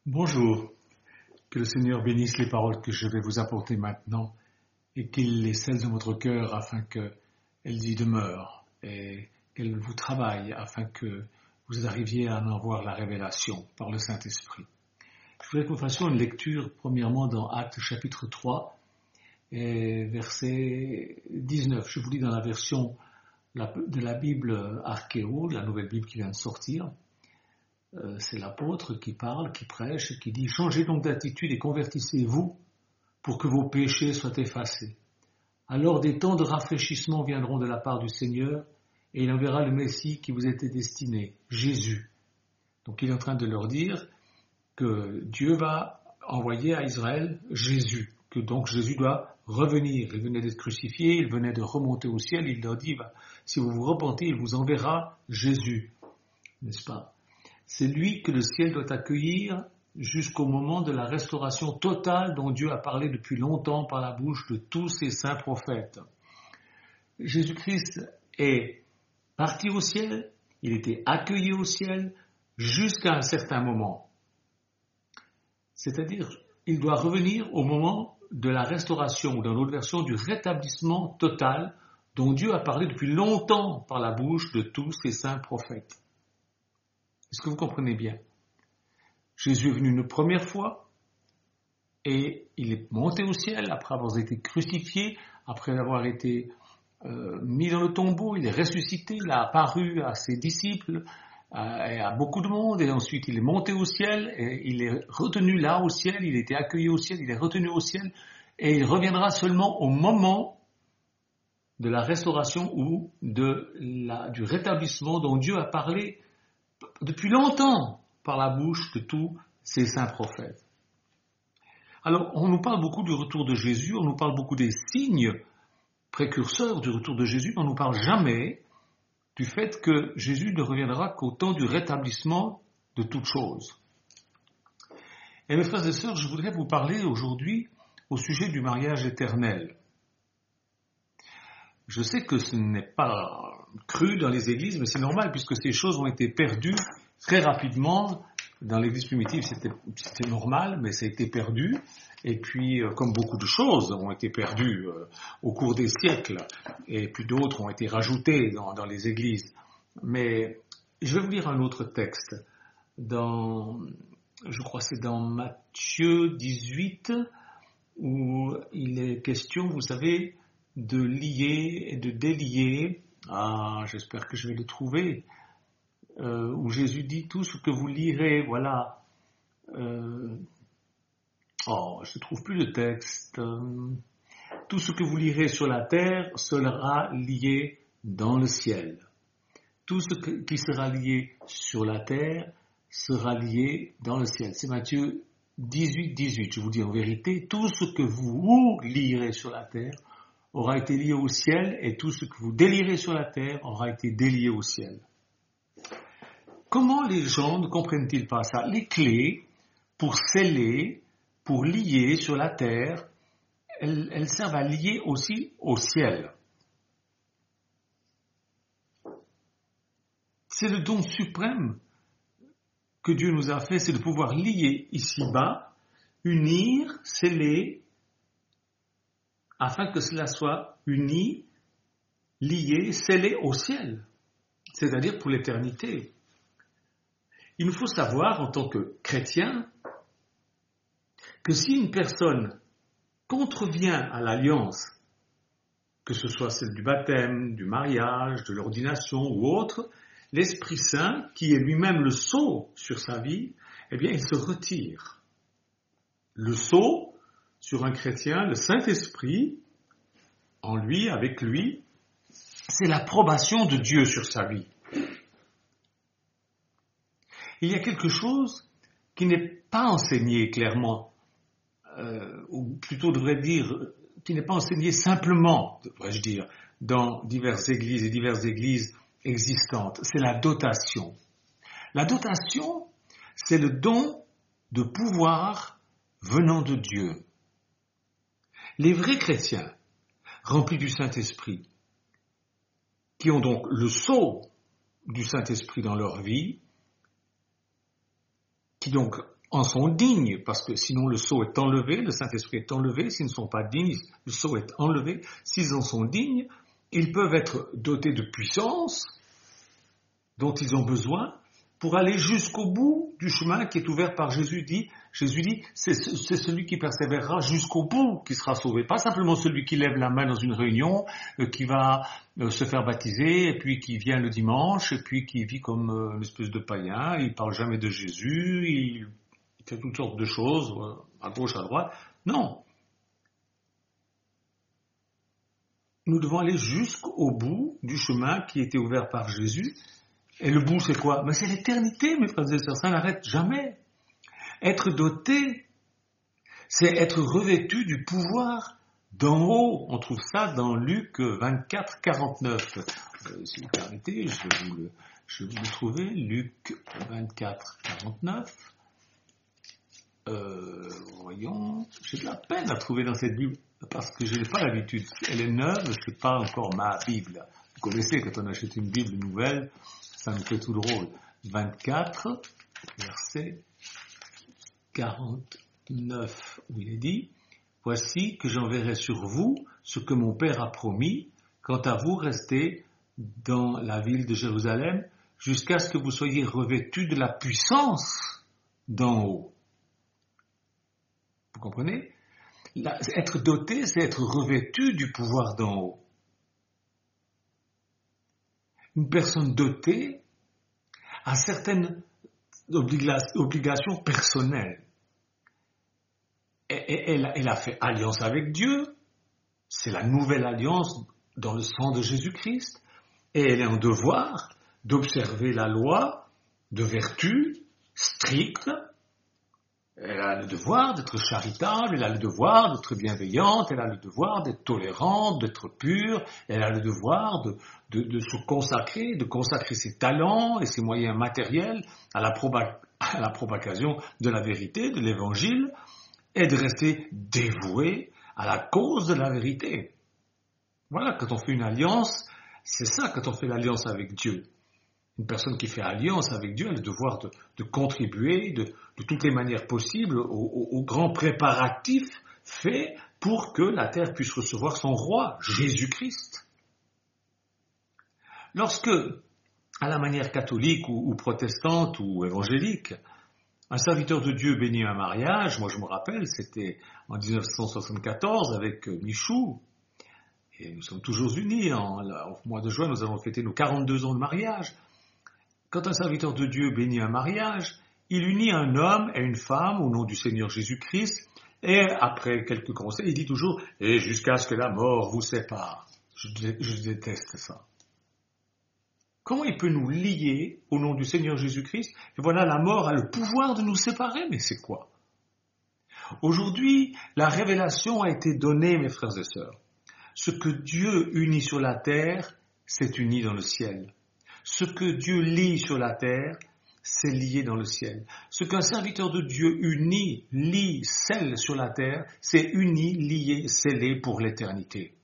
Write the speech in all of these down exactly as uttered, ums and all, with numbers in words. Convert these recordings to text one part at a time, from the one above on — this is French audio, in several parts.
Bonjour, que le Seigneur bénisse les paroles que je vais vous apporter maintenant et qu'il les scelle dans votre cœur afin qu'elles y demeurent et qu'elles vous travaillent afin que vous arriviez à en avoir la révélation par le Saint-Esprit. Je voudrais que nous fassions une lecture premièrement dans Actes chapitre trois et verset dix-neuf. Je vous lis dans la version de la Bible Archéo, la nouvelle Bible qui vient de sortir. Euh, c'est l'apôtre qui parle, qui prêche, qui dit « Changez donc d'attitude et convertissez-vous pour que vos péchés soient effacés. Alors des temps de rafraîchissement viendront de la part du Seigneur et il enverra le Messie qui vous était destiné, Jésus. » Donc il est en train de leur dire que Dieu va envoyer à Israël Jésus, que donc Jésus doit revenir. Il venait d'être crucifié, il venait de remonter au ciel, il leur dit bah, « Si vous vous repentez, il vous enverra Jésus. » N'est-ce pas ? C'est lui que le ciel doit accueillir jusqu'au moment de la restauration totale dont Dieu a parlé depuis longtemps par la bouche de tous ses saints prophètes. Jésus-Christ est parti au ciel, il était accueilli au ciel jusqu'à un certain moment. C'est-à-dire, il doit revenir au moment de la restauration, ou dans l'autre version, du rétablissement total dont Dieu a parlé depuis longtemps par la bouche de tous ses saints prophètes. Est-ce que vous comprenez bien? Jésus est venu une première fois et il est monté au ciel après avoir été crucifié, après avoir été euh, mis dans le tombeau, il est ressuscité, il a apparu à ses disciples à, et à beaucoup de monde et ensuite il est monté au ciel et il est retenu là au ciel, il a été accueilli au ciel, il est retenu au ciel et il reviendra seulement au moment de la restauration ou de la, du rétablissement dont Dieu a parlé depuis longtemps par la bouche de tous ces saints prophètes. Alors, on nous parle beaucoup du retour de Jésus, on nous parle beaucoup des signes précurseurs du retour de Jésus, mais on ne nous parle jamais du fait que Jésus ne reviendra qu'au temps du rétablissement de toutes choses. Et mes frères et sœurs, je voudrais vous parler aujourd'hui au sujet du mariage éternel. Je sais que ce n'est pas cru dans les églises, mais c'est normal puisque ces choses ont été perdues très rapidement. Dans l'église primitive, c'était, c'était normal, mais ça a été perdu. Et puis, euh, comme beaucoup de choses ont été perdues euh, au cours des siècles, et puis d'autres ont été rajoutées dans, dans les églises. Mais je vais vous lire un autre texte. Dans, je crois que c'est dans Matthieu dix-huit, où il est question, vous savez, de lier et de délier. Ah, j'espère que je vais le trouver. Euh, où Jésus dit tout ce que vous lirez, voilà. Euh, oh, je ne trouve plus le texte. Euh, tout ce que vous lirez sur la terre sera lié dans le ciel. Tout ce que, qui sera lié sur la terre sera lié dans le ciel. C'est Matthieu dix-huit, dix-huit. Je vous dis en vérité, tout ce que vous lirez sur la terre aura été lié au ciel et tout ce que vous délirez sur la terre aura été délié au ciel. Comment les gens ne comprennent-ils pas ça? Les clés pour sceller, pour lier sur la terre, elles, elles servent à lier aussi au ciel. C'est le don suprême que Dieu nous a fait, c'est de pouvoir lier ici-bas, unir, sceller, afin que cela soit uni, lié, scellé au ciel, c'est-à-dire pour l'éternité. Il nous faut savoir, en tant que chrétien, que si une personne contrevient à l'alliance, que ce soit celle du baptême, du mariage, de l'ordination ou autre, l'Esprit Saint, qui est lui-même le sceau sur sa vie, eh bien, il se retire. Le sceau sur un chrétien, le Saint-Esprit, en lui, avec lui, c'est l'approbation de Dieu sur sa vie. Il y a quelque chose qui n'est pas enseigné clairement, euh, ou plutôt devrais dire, qui n'est pas enseigné simplement, devrais-je dire, dans diverses églises et diverses églises existantes. C'est la dotation. La dotation, c'est le don de pouvoir venant de Dieu. Les vrais chrétiens, remplis du Saint-Esprit, qui ont donc le sceau du Saint-Esprit dans leur vie, qui donc en sont dignes, parce que sinon le sceau est enlevé, le Saint-Esprit est enlevé, s'ils ne sont pas dignes, le sceau est enlevé, s'ils en sont dignes, ils peuvent être dotés de puissance dont ils ont besoin pour aller jusqu'au bout du chemin qui est ouvert par Jésus. Dit, Jésus dit, c'est, c'est celui qui persévérera jusqu'au bout qui sera sauvé, pas simplement celui qui lève la main dans une réunion, euh, qui va euh, se faire baptiser, et puis qui vient le dimanche, et puis qui vit comme euh, une espèce de païen, il parle jamais de Jésus, il Il fait toutes sortes de choses, à gauche, à droite. Non. Nous devons aller jusqu'au bout du chemin qui était ouvert par Jésus. Et le bout, c'est quoi? Mais c'est l'éternité, mes frères et sœurs. Ça n'arrête jamais. Être doté, c'est être revêtu du pouvoir d'en haut. On trouve ça dans Luc vingt-quatre, quarante-neuf. Euh, si vous permettez, je vais vous le, je vais vous le trouver. Luc vingt-quatre, quarante-neuf. Euh, voyons, j'ai de la peine à trouver dans cette Bible, parce que je n'ai pas l'habitude. Elle est neuve, c'est pas encore ma Bible. Vous connaissez, quand on achète une Bible nouvelle, ça me fait tout drôle. vingt-quatre, verset quarante-neuf, où il est dit, « Voici que j'enverrai sur vous ce que mon Père a promis, quant à vous, restez dans la ville de Jérusalem, jusqu'à ce que vous soyez revêtus de la puissance d'en haut. » Vous comprenez? Là, être doté, c'est être revêtu du pouvoir d'en haut. Une personne dotée a certaines obliga- obligations personnelles. Et, et, elle, elle a fait alliance avec Dieu, c'est la nouvelle alliance dans le sang de Jésus-Christ, et elle est en devoir d'observer la loi de vertu stricte. Elle a le devoir d'être charitable, elle a le devoir d'être bienveillante, elle a le devoir d'être tolérante, d'être pure, elle a le devoir de, de, de se consacrer, de consacrer ses talents et ses moyens matériels à la, proba- à la propagation de la vérité, de l'évangile, et de rester dévouée à la cause de la vérité. Voilà, quand on fait une alliance, c'est ça, quand on fait l'alliance avec Dieu. Une personne qui fait alliance avec Dieu a le devoir de, de contribuer de, de toutes les manières possibles au, au, au grand préparatif fait pour que la terre puisse recevoir son roi, Jésus-Christ. Lorsque, à la manière catholique ou, ou protestante ou évangélique, un serviteur de Dieu bénit un mariage, moi je me rappelle, c'était en dix-neuf cent soixante-quatorze avec Michou, et nous sommes toujours unis, en, au mois de juin nous avons fêté nos quarante-deux ans de mariage. Quand un serviteur de Dieu bénit un mariage, il unit un homme et une femme au nom du Seigneur Jésus-Christ, et après quelques conseils, il dit toujours « et jusqu'à ce que la mort vous sépare ». Je, je déteste ça. Comment il peut nous lier au nom du Seigneur Jésus-Christ? Et voilà, la mort a le pouvoir de nous séparer, mais c'est quoi? Aujourd'hui, la révélation a été donnée, mes frères et sœurs. Ce que Dieu unit sur la terre, c'est uni dans le ciel. Ce que Dieu lie sur la terre, c'est lié dans le ciel. Ce qu'un serviteur de Dieu unit, lie, scelle sur la terre, c'est uni, lié, scellé pour l'éternité.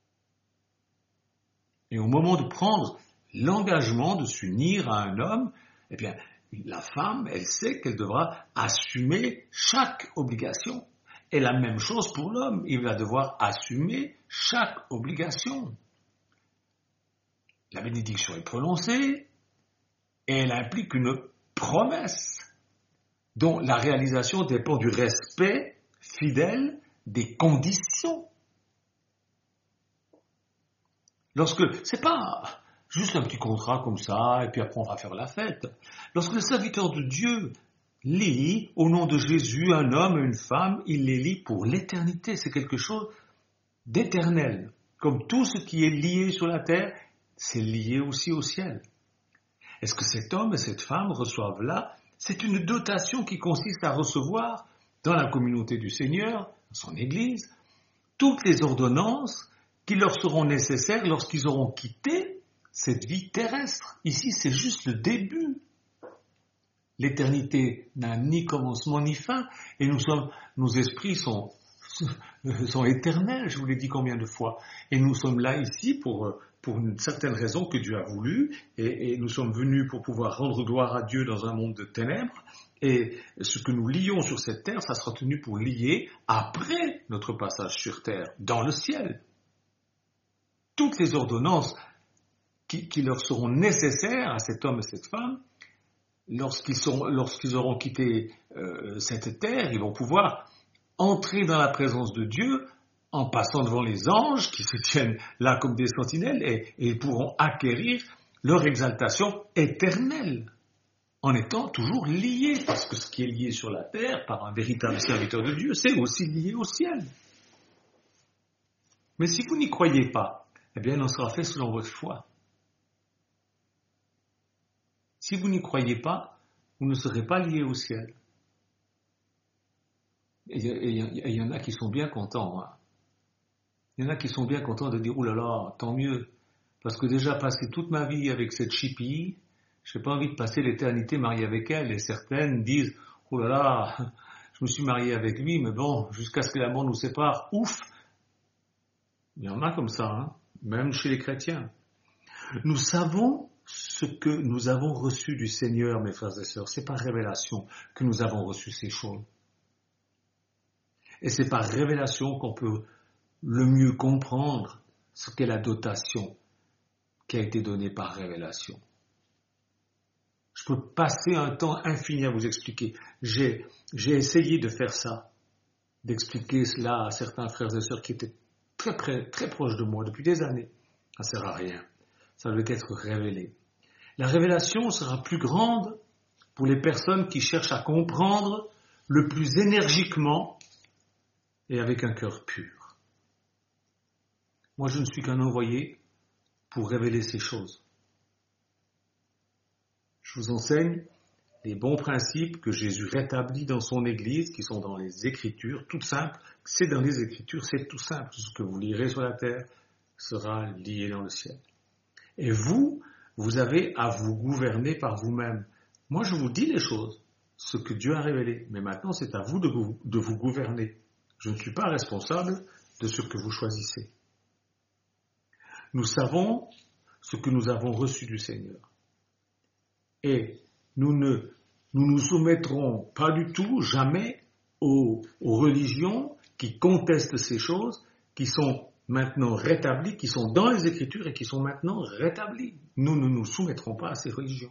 Et au moment de prendre l'engagement de s'unir à un homme, eh bien, la femme, elle sait qu'elle devra assumer chaque obligation. Et la même chose pour l'homme, il va devoir assumer chaque obligation. La bénédiction est prononcée et elle implique une promesse dont la réalisation dépend du respect fidèle des conditions. Lorsque, c'est pas juste un petit contrat comme ça et puis après on va faire la fête. Lorsque le serviteur de Dieu lie au nom de Jésus un homme et une femme, il les lie pour l'éternité. C'est quelque chose d'éternel. Comme tout ce qui est lié sur la terre, c'est lié aussi au ciel. Est-ce que cet homme et cette femme reçoivent là? C'est une dotation qui consiste à recevoir dans la communauté du Seigneur, dans son Église, toutes les ordonnances qui leur seront nécessaires lorsqu'ils auront quitté cette vie terrestre. Ici, c'est juste le début. L'éternité n'a ni commencement ni fin, et nous sommes, nos esprits sont, sont éternels, je vous l'ai dit combien de fois. Et nous sommes là ici pour, pour une certaine raison que Dieu a voulu, et, et nous sommes venus pour pouvoir rendre gloire à Dieu dans un monde de ténèbres, Et ce que nous lions sur cette terre, ça sera tenu pour lier après notre passage sur terre, dans le ciel. Toutes les ordonnances qui, qui leur seront nécessaires à cet homme et cette femme, lorsqu'ils, seront, lorsqu'ils auront quitté euh, cette terre, ils vont pouvoir entrer dans la présence de Dieu en passant devant les anges qui se tiennent là comme des sentinelles et, et ils pourront acquérir leur exaltation éternelle en étant toujours liés, parce que ce qui est lié sur la terre par un véritable serviteur de Dieu, c'est aussi lié au ciel. Mais si vous n'y croyez pas, eh bien il en sera fait selon votre foi. Si vous n'y croyez pas, vous ne serez pas liés au ciel. Et il y en a qui sont bien contents. Hein. Il y en a qui sont bien contents de dire « Ouh là là, tant mieux ». Parce que déjà, passer toute ma vie avec cette chipie, je n'ai pas envie de passer l'éternité marié avec elle. Et certaines disent « Oh là là, je me suis marié avec lui, mais bon, jusqu'à ce que la mort nous sépare, ouf !» Il y en a comme ça, hein, même chez les chrétiens. Nous savons ce que nous avons reçu du Seigneur, mes frères et sœurs. C'est par révélation que nous avons reçu ces choses. Et c'est par révélation qu'on peut le mieux comprendre ce qu'est la dotation qui a été donnée par révélation. Je peux passer un temps infini à vous expliquer. J'ai, j'ai essayé de faire ça, d'expliquer cela à certains frères et sœurs qui étaient très, très, très proches de moi depuis des années. Ça ne sert à rien. Ça doit être révélé. La révélation sera plus grande pour les personnes qui cherchent à comprendre le plus énergiquement et avec un cœur pur. Moi, je ne suis qu'un envoyé pour révéler ces choses. Je vous enseigne les bons principes que Jésus rétablit dans son Église, qui sont dans les Écritures, tout simple. C'est dans les Écritures, c'est tout simple. Ce que vous lirez sur la terre sera lié dans le ciel. Et vous, vous avez à vous gouverner par vous-même. Moi, je vous dis les choses, ce que Dieu a révélé. Mais maintenant, c'est à vous de vous, de vous gouverner. Je ne suis pas responsable de ce que vous choisissez. Nous savons ce que nous avons reçu du Seigneur. Et nous ne nous, nous soumettrons pas du tout, jamais, aux, aux religions qui contestent ces choses, qui sont maintenant rétablies, qui sont dans les Écritures et qui sont maintenant rétablies. Nous ne nous soumettrons pas à ces religions.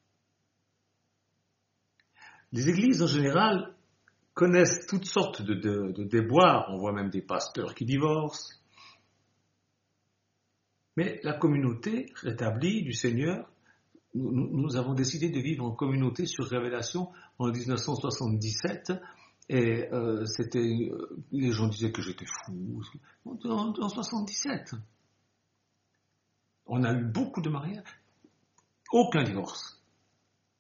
Les églises, en général, connaissent toutes sortes de, de, de déboires. On voit même des pasteurs qui divorcent. Mais la communauté rétablie du Seigneur, nous, nous avons décidé de vivre en communauté sur Révélation en dix-neuf cent soixante-dix-sept. Et euh, c'était, les gens disaient que j'étais fou. En, en soixante-dix-sept. On a eu beaucoup de mariages. Aucun divorce. Pourquoi ?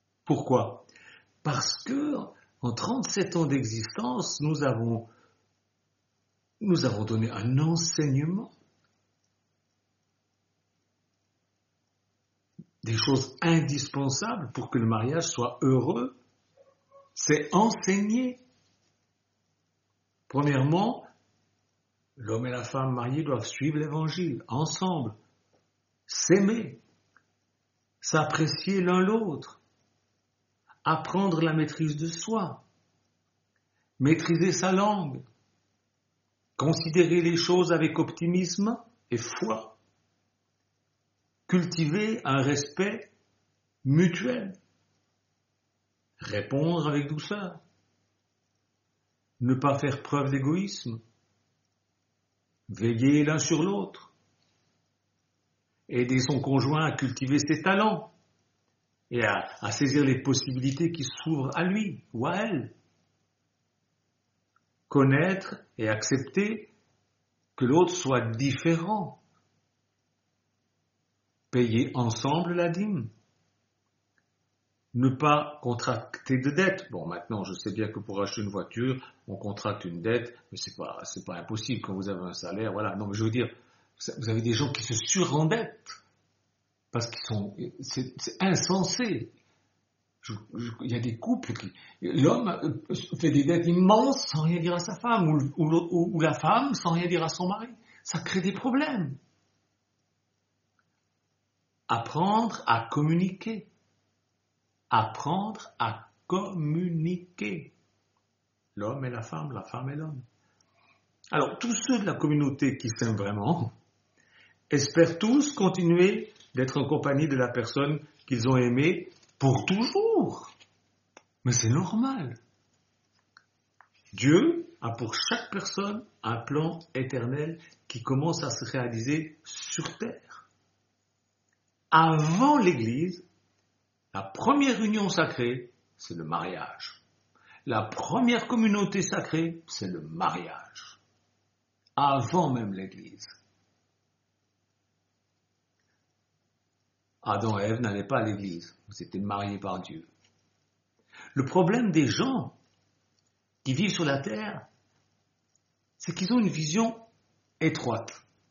Parce que en trente-sept ans d'existence, nous avons, nous avons donné un enseignement, des choses indispensables pour que le mariage soit heureux. C'est enseigner. Premièrement, l'homme et la femme mariés doivent suivre l'évangile ensemble, s'aimer, s'apprécier l'un l'autre, apprendre la maîtrise de soi, maîtriser sa langue, considérer les choses avec optimisme et foi, cultiver un respect mutuel, répondre avec douceur, ne pas faire preuve d'égoïsme, veiller l'un sur l'autre, aider son conjoint à cultiver ses talents et à, à saisir les possibilités qui s'ouvrent à lui ou à elle, connaître et accepter que l'autre soit différent, payer ensemble la dîme, ne pas contracter de dette. Bon, maintenant, je sais bien que pour acheter une voiture, on contracte une dette, mais c'est pas, c'est pas impossible quand vous avez un salaire, voilà. Non, mais je veux dire, vous avez des gens qui se surendettent, parce qu'ils sont, c'est, c'est insensé. Je, je, il y a des couples qui, l'homme fait des dettes immenses sans rien dire à sa femme, ou, ou, ou la femme sans rien dire à son mari. Ça crée des problèmes. Apprendre à communiquer. Apprendre à communiquer. L'homme et la femme, la femme et l'homme. Alors, tous ceux de la communauté qui s'aiment vraiment espèrent tous continuer d'être en compagnie de la personne qu'ils ont aimée pour toujours. Mais c'est normal. Dieu a pour chaque personne un plan éternel qui commence à se réaliser sur terre. Avant l'Église, la première union sacrée, c'est le mariage. La première communauté sacrée, c'est le mariage. Avant même l'Église. Adam et Ève n'allaient pas à l'Église. Ils étaient mariés par Dieu. Le problème des gens qui vivent sur la terre, c'est qu'ils ont une vision étroite.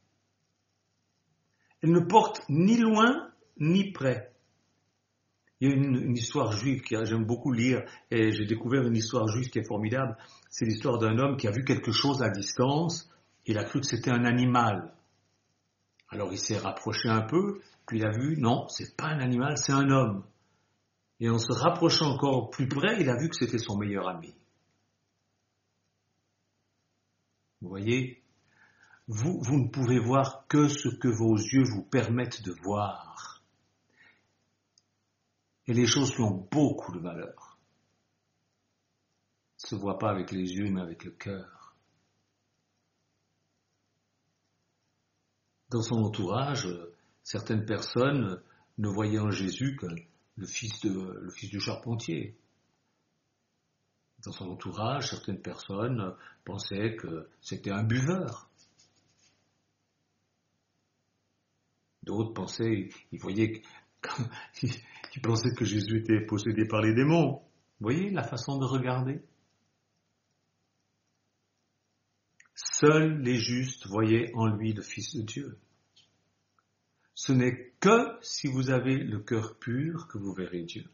Elle ne porte ni loin ni près. Il y a une, une histoire juive que j'aime beaucoup lire, et j'ai découvert une histoire juive qui est formidable. C'est l'histoire d'un homme qui a vu quelque chose à distance, et il a cru que c'était un animal. Alors il s'est rapproché un peu, puis il a vu, non, c'est pas un animal, c'est un homme. Et en se rapprochant encore plus près, il a vu que c'était son meilleur ami. Vous voyez, vous, vous ne pouvez voir que ce que vos yeux vous permettent de voir. Et les choses qui ont beaucoup de valeur ne se voient pas avec les yeux, mais avec le cœur. Dans son entourage, certaines personnes ne voyaient en Jésus que le fils, de, le fils du charpentier. Dans son entourage, certaines personnes pensaient que c'était un buveur. D'autres pensaient, ils voyaient, ils pensaient que Jésus était possédé par les démons. Vous voyez la façon de regarder? Seuls les justes voyaient en lui le Fils de Dieu. Ce n'est que si vous avez le cœur pur que vous verrez Dieu.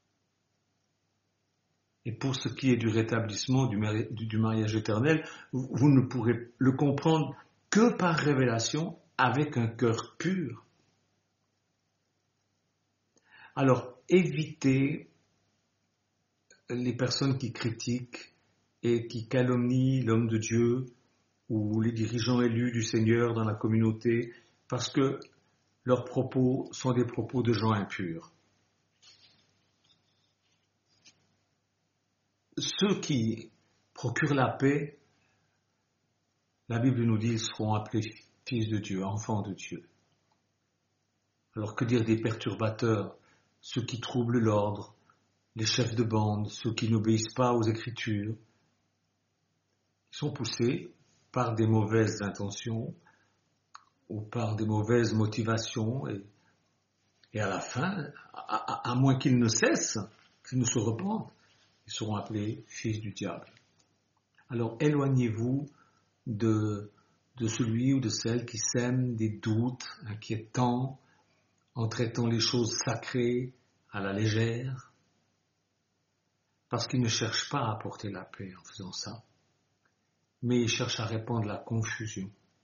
Et pour ce qui est du rétablissement du, mari- du mariage éternel, vous, vous ne pourrez le comprendre que par révélation avec un cœur pur. Alors, évitez les personnes qui critiquent et qui calomnient l'homme de Dieu ou les dirigeants élus du Seigneur dans la communauté, parce que leurs propos sont des propos de gens impurs. Ceux qui procurent la paix, la Bible nous dit, ils seront appelés fils de Dieu, enfants de Dieu. Alors que dire des perturbateurs, ceux qui troublent l'ordre, les chefs de bande, ceux qui n'obéissent pas aux Écritures, ils sont poussés par des mauvaises intentions ou par des mauvaises motivations et, et à la fin, à, à, à moins qu'ils ne cessent, qu'ils ne se repentent, ils seront appelés fils du diable. Alors éloignez-vous de, de celui ou de celle qui sème des doutes inquiétants en traitant les choses sacrées à la légère, parce qu'ils ne cherchent pas à apporter la paix en faisant ça, mais ils cherchent à répandre la confusion.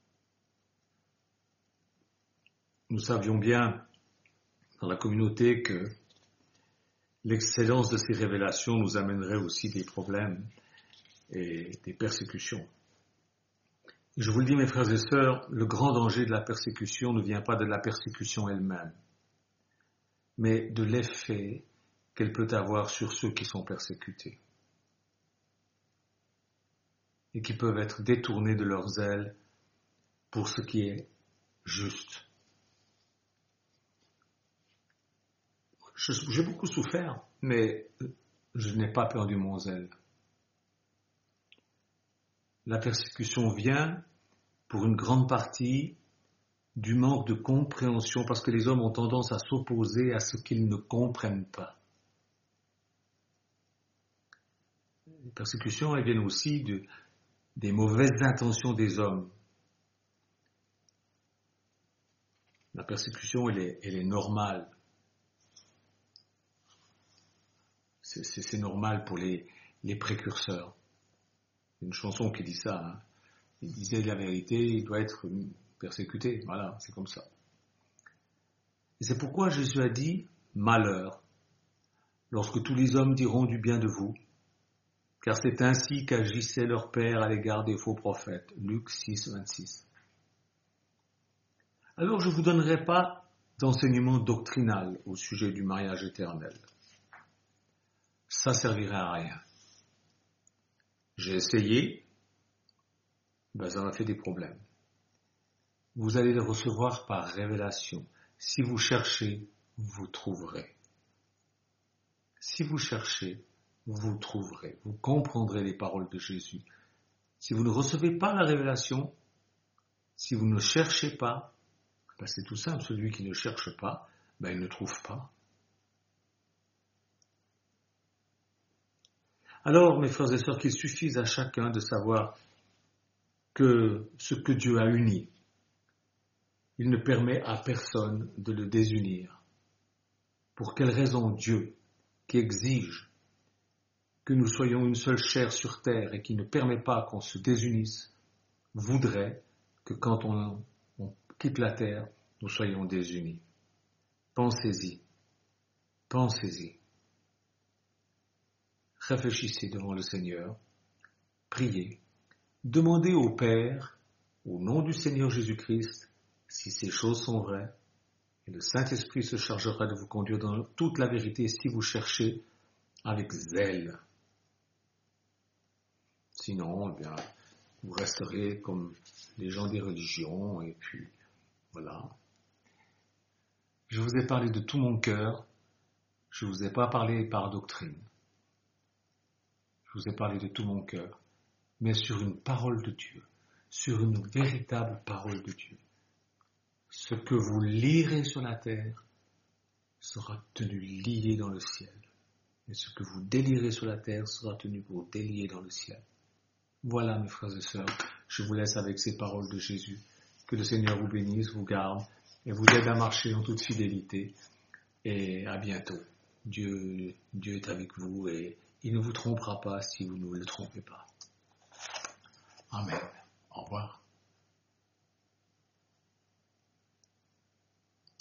Nous savions bien dans la communauté que l'excellence de ces révélations nous amènerait aussi des problèmes et des persécutions. Je vous le dis, mes frères et sœurs, le grand danger de la persécution ne vient pas de la persécution elle-même, mais de l'effet qu'elle peut avoir sur ceux qui sont persécutés et qui peuvent être détournés de leur zèle pour ce qui est juste. Je, j'ai beaucoup souffert, mais je n'ai pas perdu mon zèle. La persécution vient, pour une grande partie, du manque de compréhension, parce que les hommes ont tendance à s'opposer à ce qu'ils ne comprennent pas. Les persécutions, elles viennent aussi de, des mauvaises intentions des hommes. La persécution, elle est, elle est normale. C'est, c'est, c'est normal pour les, les précurseurs. Il y a une chanson qui dit ça. Hein. Il disait la vérité, il doit être persécuté. Voilà, c'est comme ça. Et c'est pourquoi Jésus a dit malheur lorsque tous les hommes diront du bien de vous, car c'est ainsi qu'agissait leur père à l'égard des faux prophètes. Luc six, vingt-six. Alors je ne vous donnerai pas d'enseignement doctrinal au sujet du mariage éternel. Ça servirait à rien. J'ai essayé, ben ça m'a fait des problèmes. Vous allez les recevoir par révélation. Si vous cherchez, vous trouverez. Si vous cherchez, vous trouverez. Vous comprendrez les paroles de Jésus. Si vous ne recevez pas la révélation, si vous ne cherchez pas, ben c'est tout simple, celui qui ne cherche pas, ben il ne trouve pas. Alors, mes frères et sœurs, qu'il suffise à chacun de savoir que ce que Dieu a uni, il ne permet à personne de le désunir. Pour quelle raison Dieu, qui exige que nous soyons une seule chair sur terre et qui ne permet pas qu'on se désunisse, voudrait que quand on, on quitte la terre, nous soyons désunis? Pensez-y, pensez-y. Réfléchissez devant le Seigneur, priez, demandez au Père, au nom du Seigneur Jésus-Christ, si ces choses sont vraies, et le Saint-Esprit se chargera de vous conduire dans toute la vérité si vous cherchez avec zèle. Sinon, eh bien, vous resterez comme les gens des religions, et puis, voilà. Je vous ai parlé de tout mon cœur, je ne vous ai pas parlé par doctrine. Je vous ai parlé de tout mon cœur, mais sur une parole de Dieu, sur une véritable parole de Dieu. Ce que vous lirez sur la terre sera tenu lié dans le ciel. Et ce que vous délirez sur la terre sera tenu pour délier dans le ciel. Voilà, mes frères et sœurs, je vous laisse avec ces paroles de Jésus. Que le Seigneur vous bénisse, vous garde et vous aide à marcher en toute fidélité. Et à bientôt. Dieu, Dieu est avec vous et il ne vous trompera pas si vous ne le trompez pas.